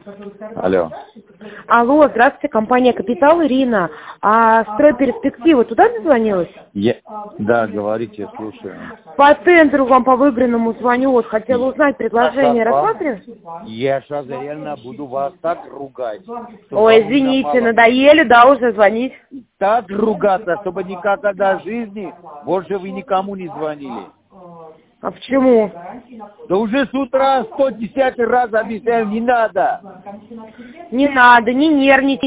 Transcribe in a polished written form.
Алло. Алло, здравствуйте, компания «Капитал», Ирина. А «Стройперспектива» туда дозвонилась? Да, говорите, слушаю. По центру вам по выигранному звоню, вот хотела узнать предложение, рассмотрим? Я сейчас реально буду вас так ругать. Ой, извините, надоели, да, уже звонить? Так ругаться, чтобы никогда в жизни больше вы никому не звонили. А почему? Да уже с утра 110 раз объясняю, не надо. Не надо, не нервничайте.